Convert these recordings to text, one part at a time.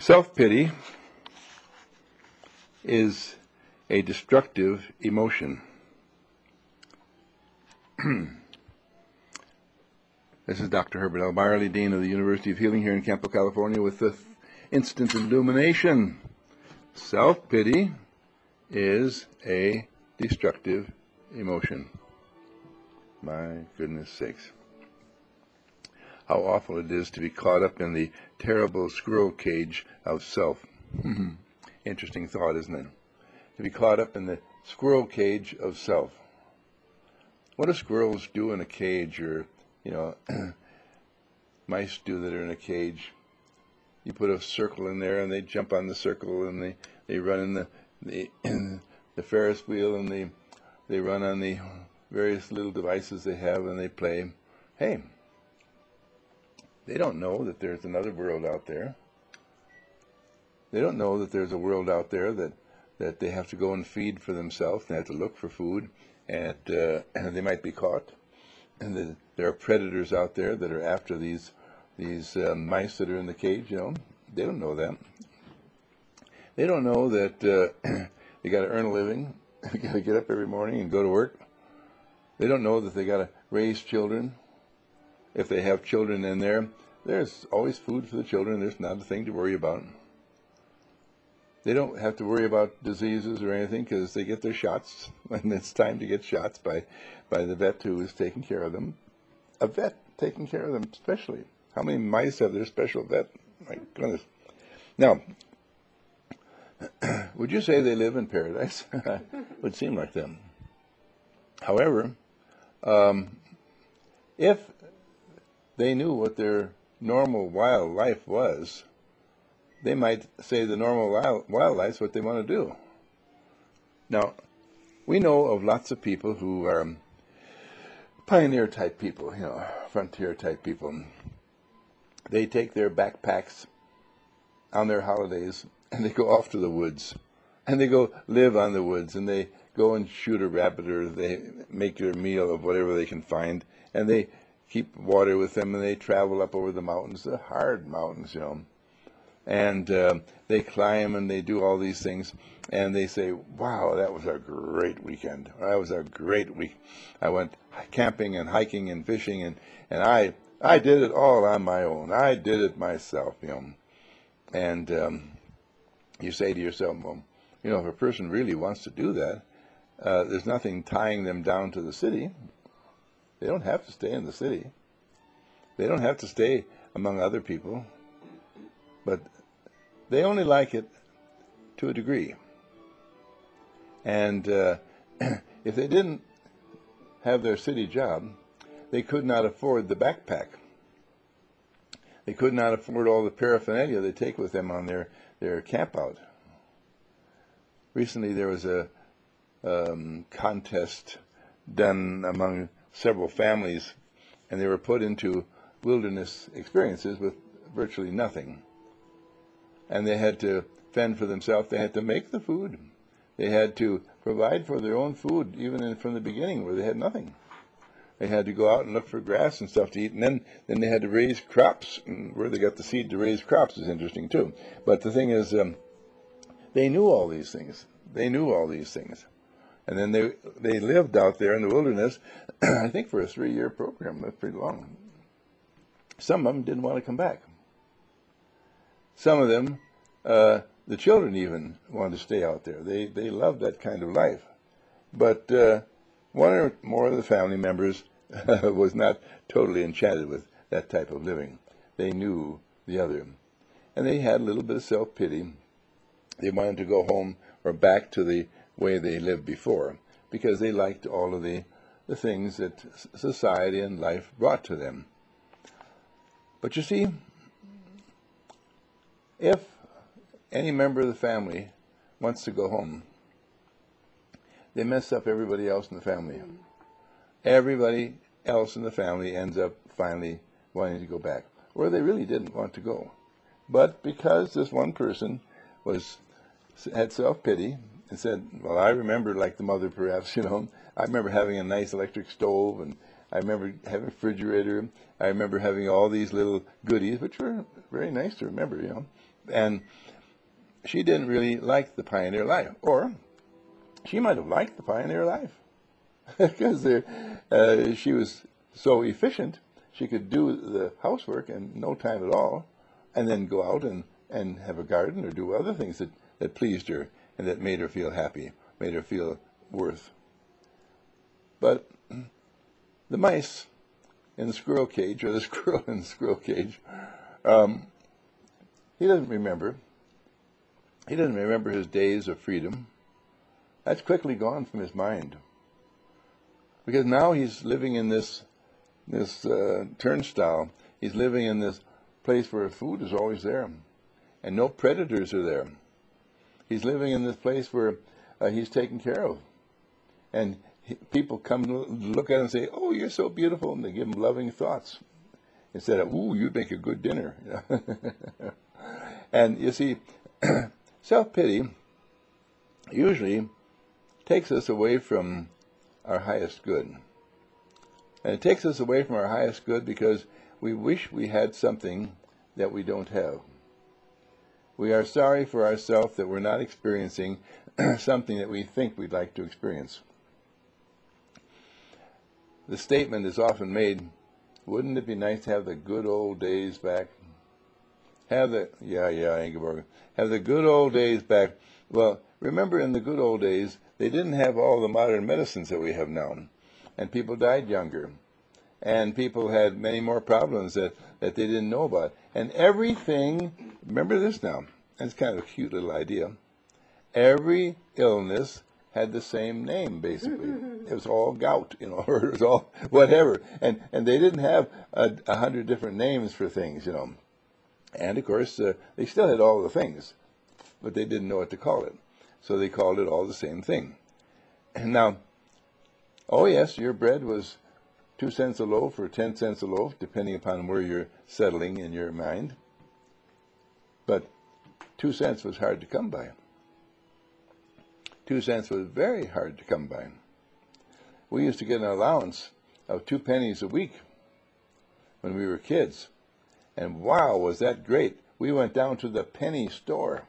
Self-pity is a destructive emotion. This is Dr. Herbert L. Byerly, Dean of the University of Healing here in Campo, California, with the instant illumination. Self-pity is a destructive emotion. My goodness sakes. How awful it is to be caught up in the terrible squirrel cage of self. Interesting thought, isn't it? To be caught up in the squirrel cage of self. What do squirrels do in a cage, or, mice do that are in a cage? You put a circle in there, and they jump on the circle, and they run in the Ferris wheel, and they run on the various little devices they have, and they play. Hey, they don't know that there's another world out there. They don't know that there's a world out there that they have to go and feed for themselves. They have to look for food, and they might be caught. And there are predators out there that are after these mice that are in the cage. They don't know that. They don't know that they got to earn a living. They got to get up every morning and go to work. They don't know that they got to raise children. If they have children in there, there's always food for the children. There's not a thing to worry about. They don't have to worry about diseases or anything because they get their shots, and it's time to get shots by the vet who is taking care of them. A vet taking care of them especially. How many mice have their special vet? My goodness. Now, would you say they live in paradise? Would seem like them. However, if they knew what their normal wild life was, they might say the normal wild life is what they want to do. Now, we know of lots of people who are pioneer-type people, frontier-type people. They take their backpacks on their holidays, and they go off to the woods, and they go live on the woods, and they go and shoot a rabbit, or they make their meal of whatever they can find, and they keep water with them, and they travel up over the mountains, the hard mountains, and they climb and they do all these things, and they say, wow, that was a great weekend. That was a great week. I went camping and hiking and fishing, and I did it all on my own. I did it myself, And you say to yourself, well, if a person really wants to do that, there's nothing tying them down to the city. They don't have to stay in the city. They don't have to stay among other people. But they only like it to a degree. And if they didn't have their city job, they could not afford the backpack. They could not afford all the paraphernalia they take with them on their camp out. Recently there was a contest done among several families, and they were put into wilderness experiences with virtually nothing. And they had to fend for themselves. They had to make the food. They had to provide for their own food, even from the beginning where they had nothing. They had to go out and look for grass and stuff to eat, and then they had to raise crops. And where they got the seed to raise crops is interesting too. But the thing is, they knew all these things. They knew all these things. And then they lived out there in the wilderness, I think for a 3-year program. That's pretty long. Some of them didn't want to come back. Some of them, the children even, wanted to stay out there. They loved that kind of life. But one or more of the family members was not totally enchanted with that type of living. They knew the other. And they had a little bit of self-pity. They wanted to go home or back to the way they lived before, because they liked all of the things that society and life brought to them. But you see, if any member of the family wants to go home, they mess up everybody else in the family. Everybody else in the family ends up finally wanting to go back, or they really didn't want to go. But because this one person had self-pity and said, well, I remember, like the mother perhaps, I remember having a nice electric stove, and I remember having a refrigerator. I remember having all these little goodies, which were very nice to remember, And she didn't really like the pioneer life. Or she might have liked the pioneer life because she was so efficient. She could do the housework in no time at all and then go out and have a garden or do other things that pleased her and that made her feel happy, made her feel worth. But the mice in the squirrel cage, or the squirrel in the squirrel cage, he doesn't remember. He doesn't remember his days of freedom. That's quickly gone from his mind. Because now he's living in this turnstile. He's living in this place where food is always there, and no predators are there. He's living in this place where he's taken care of, and people come to look at him and say, "Oh, you're so beautiful," and they give him loving thoughts instead of, "Ooh, you'd make a good dinner." And you see, self-pity usually takes us away from our highest good. And it takes us away from our highest good because we wish we had something that we don't have. We are sorry for ourselves that we're not experiencing something that we think we'd like to experience. The statement is often made, wouldn't it be nice to have the good old days back? Ingeborg. Have the good old days back. Well, remember in the good old days, they didn't have all the modern medicines that we have now. And people died younger. And people had many more problems that they didn't know about. And everything, remember this now, it's kind of a cute little idea. Every illness had the same name, basically. It was all gout, or it was all whatever. And they didn't have 100 different names for things, And, of course, they still had all the things, but they didn't know what to call it. So they called it all the same thing. And now, oh yes, your bread was 2 cents a loaf or 10 cents a loaf, depending upon where you're settling in your mind. But 2 cents was hard to come by. 2 cents was very hard to come by. We used to get an allowance of 2 pennies a week when we were kids. And wow, was that great. We went down to the penny store.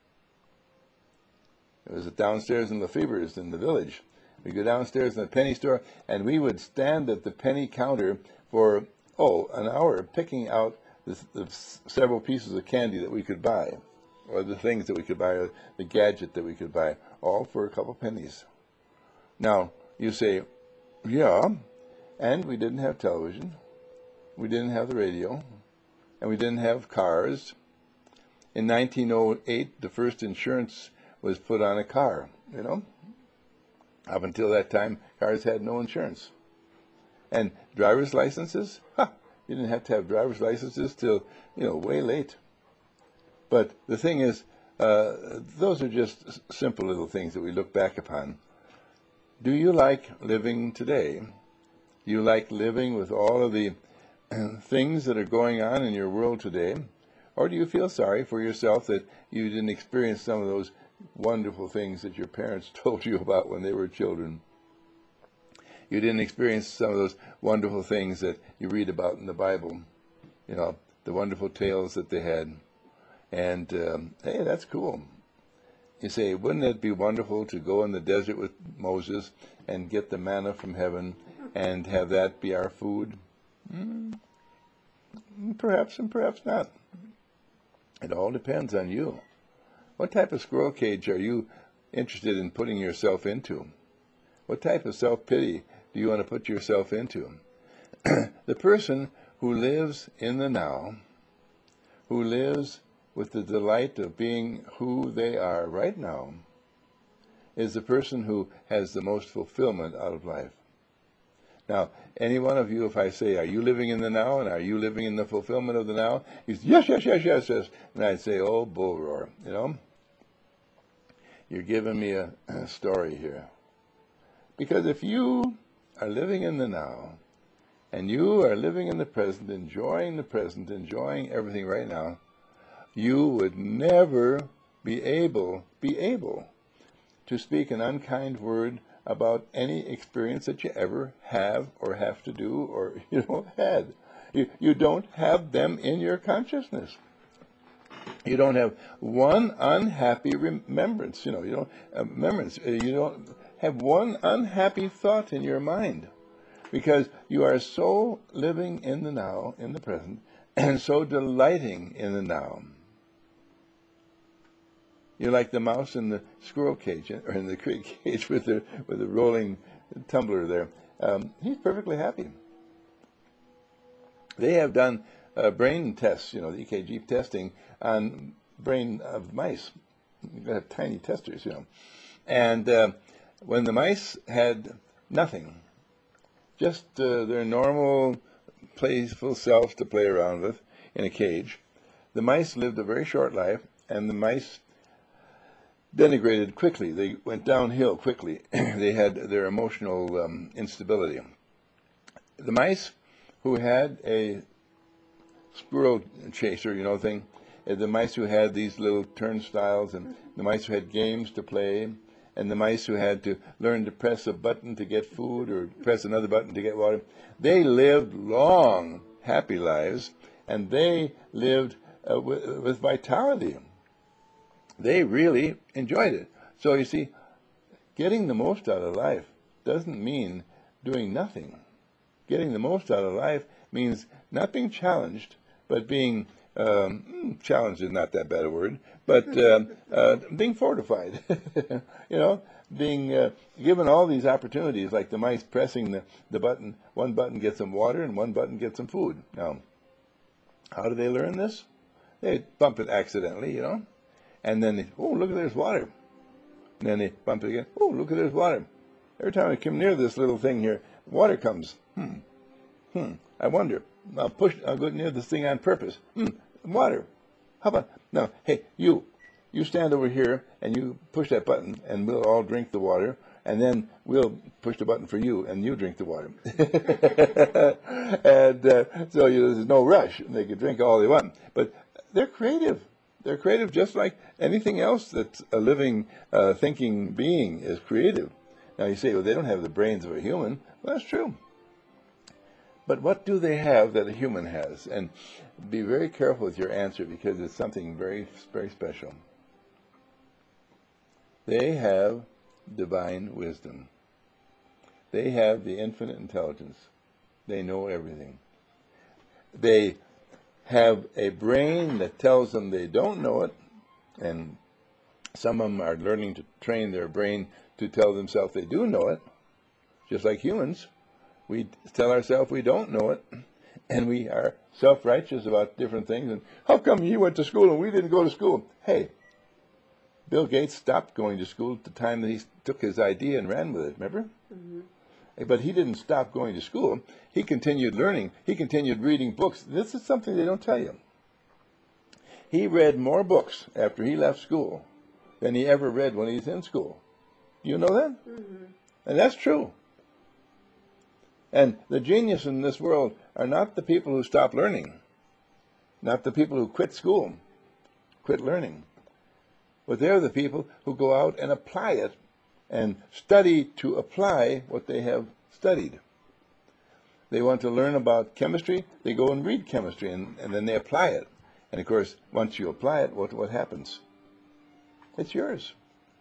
It was downstairs in Lefevre's in the village. We'd go downstairs in the penny store, and we would stand at the penny counter for, an hour, picking out the several pieces of candy that we could buy, or the things that we could buy, or the gadget that we could buy, all for a couple pennies. Now, you say, yeah, and we didn't have television, we didn't have the radio, and we didn't have cars. In 1908, the first insurance was put on a car, Up until that time, cars had no insurance. And driver's licenses? You didn't have to have driver's licenses till, way late. But the thing is, those are just simple little things that we look back upon. Do you like living today? Do you like living with all of the things that are going on in your world today? Or do you feel sorry for yourself that you didn't experience some of those wonderful things that your parents told you about when they were children? You didn't experience some of those wonderful things that you read about in the Bible, the wonderful tales that they had. And, hey, that's cool. You say, wouldn't it be wonderful to go in the desert with Moses and get the manna from heaven and have that be our food? Perhaps and perhaps not. It all depends on you. What type of squirrel cage are you interested in putting yourself into? What type of self-pity do you want to put yourself into? The person who lives in the now, who lives with the delight of being who they are right now, is the person who has the most fulfillment out of life. Now, any one of you, if I say, are you living in the now, and are you living in the fulfillment of the now? You say, yes. And I'd say, oh, bull roar, You're giving me a story here. Because if you are living in the now, and you are living in the present, enjoying everything right now, you would never be able to speak an unkind word about any experience that you ever have or have to do or, had. You don't have them in your consciousness. You don't have one unhappy remembrance. You don't remembrance. You don't have one unhappy thought in your mind, because you are so living in the now, in the present, and so delighting in the now. You're like the mouse in the squirrel cage, or in the cricket cage with the rolling tumbler there. He's perfectly happy. They have done brain tests, the EKG testing on brain of mice. You've got to have tiny testers, And when the mice had nothing, just their normal playful selves to play around with in a cage, the mice lived a very short life, and the mice denigrated quickly. They went downhill quickly. They had their emotional instability. The mice who had a squirrel chaser, thing, the mice who had these little turnstiles, and the mice who had games to play, and the mice who had to learn to press a button to get food or press another button to get water, they lived long, happy lives, and they lived with vitality. They really enjoyed it. So you see, getting the most out of life doesn't mean doing nothing. Getting the most out of life means not being challenged, but being challenged is not that bad a word, but being fortified. Being given all these opportunities, like the mice pressing the button. One button gets them water, and one button gets them food. Now, how do they learn this? They bump it accidentally, and then look at there's water. And then they bump it again. Oh, look at there's water. Every time I come near this little thing here, water comes. I wonder. I'll go near this thing on purpose. Water. How about, no, hey, you stand over here and you push that button and we'll all drink the water, and then we'll push the button for you and you drink the water. And so there's no rush. They can drink all they want. But they're creative. They're creative just like anything else that's a living, thinking being is creative. Now you say, well, they don't have the brains of a human. Well, that's true. But what do they have that a human has? And be very careful with your answer, because it's something very, very special. They have divine wisdom. They have the infinite intelligence. They know everything. They have a brain that tells them they don't know it, and some of them are learning to train their brain to tell themselves they do know it, just like humans. We tell ourselves we don't know it, and we are self-righteous about different things. And how come you went to school and we didn't go to school? Hey, Bill Gates stopped going to school at the time that he took his idea and ran with it, remember? Mm-hmm. But he didn't stop going to school. He continued learning. He continued reading books. This is something they don't tell you. He read more books after he left school than he ever read when he was in school. Do you know that? Mm-hmm. And that's true. And the genius in this world are not the people who stop learning, not the people who quit school, quit learning, but they're the people who go out and apply it and study to apply what they have studied. They want to learn about chemistry, they go and read chemistry, and then they apply it. And of course, once you apply it, what happens? It's yours.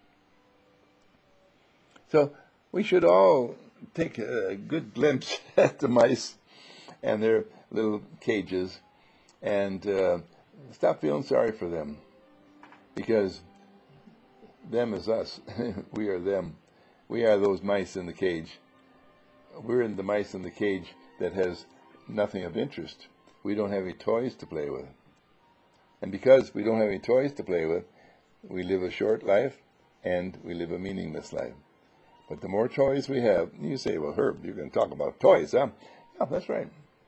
So we should all take a good glimpse at the mice and their little cages, and stop feeling sorry for them, because them is us. We are them. We are those mice in the cage. We're in the mice in the cage that has nothing of interest. We don't have any toys to play with. And because we don't have any toys to play with, we live a short life and we live a meaningless life. But the more toys we have, you say, well, Herb, you're going to talk about toys, huh? Yeah, that's right.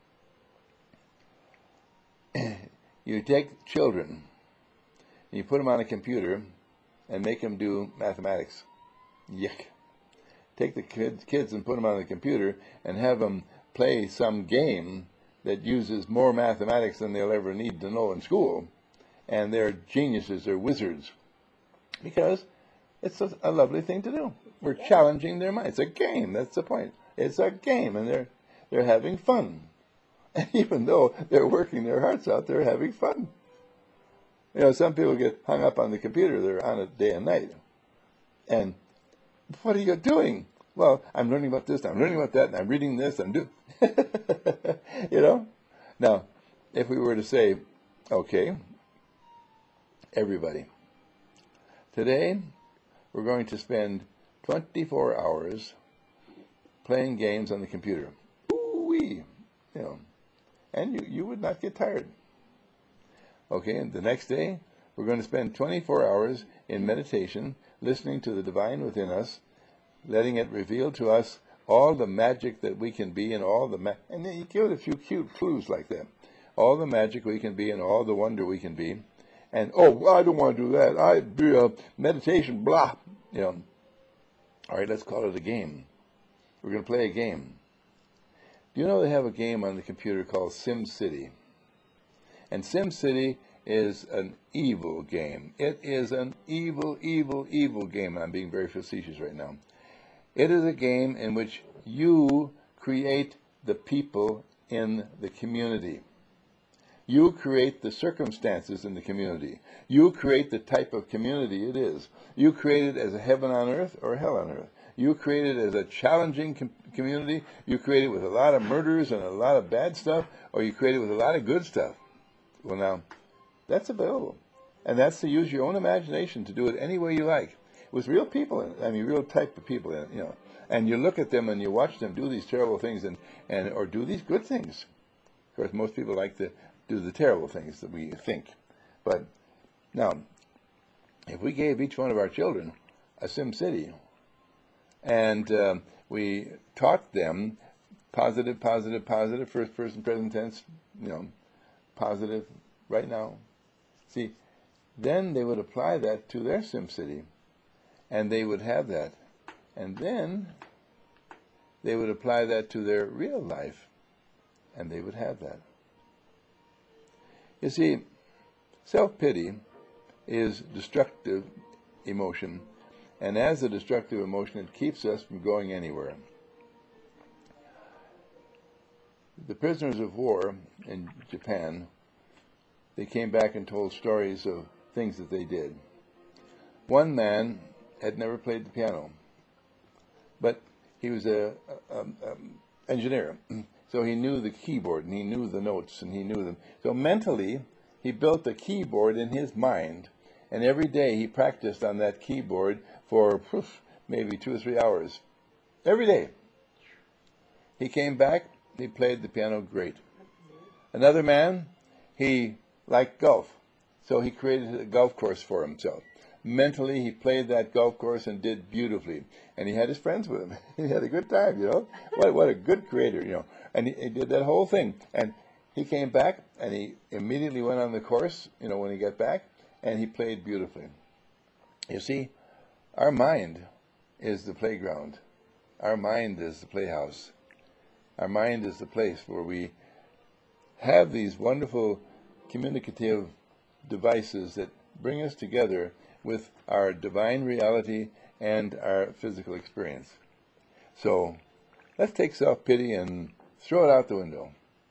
You take children, and you put them on a computer, and make them do mathematics. Yuck. Take the kids and put them on the computer, and have them play some game that uses more mathematics than they'll ever need to know in school. And they're geniuses, they're wizards. Because it's a lovely thing to do. We're challenging their mind. It's a game. That's the point. It's a game, and they're having fun. And even though they're working their hearts out, they're having fun. You know, some people get hung up on the computer. They're on it day and night. And what are you doing? Well, I'm learning about this, I'm learning about that, and I'm reading this, I'm doing, you know? Now, if we were to say, okay, everybody, today we're going to spend 24 hours playing games on the computer. Ooh-wee, you know, and you would not get tired. Okay, and the next day, we're going to spend 24 hours in meditation, listening to the divine within us, letting it reveal to us all the magic that we can be and all the and then you give it a few cute clues like that. All the magic we can be and all the wonder we can be. And, oh, well, I don't want to do that. I do meditation, blah. You know. All right, let's call it a game. We're going to play a game. Do you know they have a game on the computer called SimCity? And SimCity is an evil game. It is an evil, evil, evil game. I'm being very facetious right now. It is a game in which you create the people in the community. You create the circumstances in the community. You create the type of community it is. You create it as a heaven on earth or a hell on earth. You create it as a challenging community. You create it with a lot of murders and a lot of bad stuff, or you create it with a lot of good stuff. Well, now, that's available. And that's to use your own imagination to do it any way you like. With real people in it. I mean, real type of people in it, you know. And you look at them and you watch them do these terrible things or do these good things. Of course, most people like to do the terrible things that we think. But now, if we gave each one of our children a SimCity and we taught them positive, positive, positive, first person, present tense, you know, positive, right now. See, then they would apply that to their SimCity, and they would have that. And then they would apply that to their real life, and they would have that. You see, self-pity is destructive emotion, and as a destructive emotion, it keeps us from going anywhere. The prisoners of war in Japan, they came back and told stories of things that they did. One man had never played the piano, but he was an engineer, so he knew the keyboard, and he knew the notes, and he knew them. So mentally, he built a keyboard in his mind, and every day he practiced on that keyboard for maybe 2 or 3 hours. Every day. He came back, he played the piano great. Another man, he liked golf, so he created a golf course for himself. Mentally, he played that golf course and did beautifully. And he had his friends with him. He had a good time, you know. What a good creator, you know. And he did that whole thing. And he came back, and he immediately went on the course, you know, when he got back, and he played beautifully. You see, our mind is the playground. Our mind is the playhouse. Our mind is the place where we have these wonderful communicative devices that bring us together with our divine reality and our physical experience. So let's take self-pity and throw it out the window.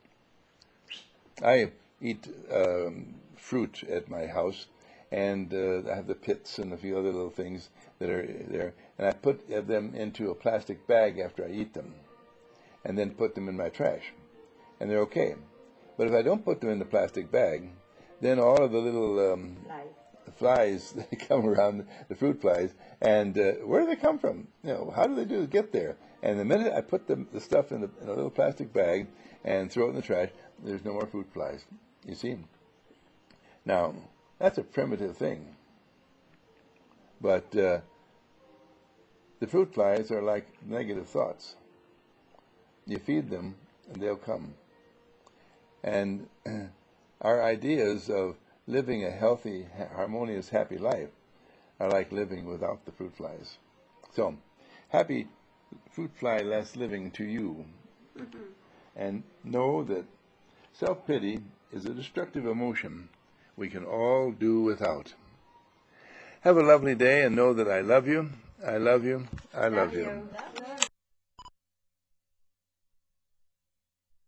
I eat fruit at my house, and I have the pits and a few other little things that are there, and I put them into a plastic bag after I eat them, and then put them in my trash, and they're okay. But if I don't put them in the plastic bag, then all of the little flies that come around, the fruit flies, and where do they come from? You know, how do they get there? And the minute I put the stuff in a little plastic bag and throw it in the trash, there's no more fruit flies. You see? Now, that's a primitive thing. But the fruit flies are like negative thoughts. You feed them, and they'll come. And our ideas of living a healthy, harmonious, happy life are like living without the fruit flies. So, happy fruit fly less living to you. And know that self-pity is a destructive emotion we can all do without. Have a lovely day, and know that I love you, I love you, I love you.